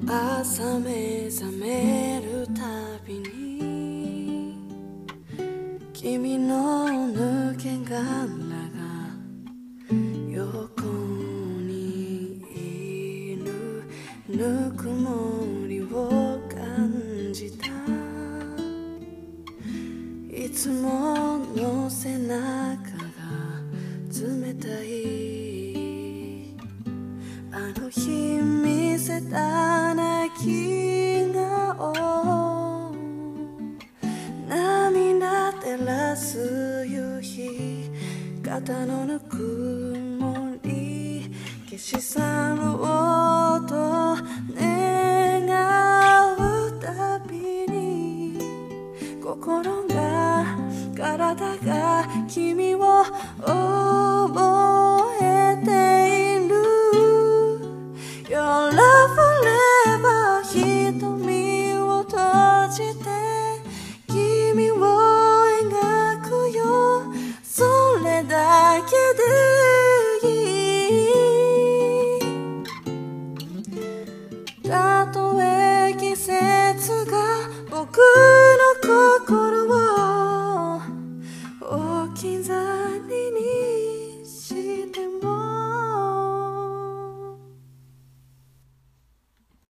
朝目覚めるたびに君の抜け殻が横にいるぬくもりを感じた。いつもの背中が冷たい。あの日見せた泣き顔、涙照らす夕日、肩のぬくもり消し去ろうと願うたびに、心が体が君を覚えている。Your love forever 瞳を閉じて君を描くよ。それだけでいい。たとえ季節が僕の心を置き去り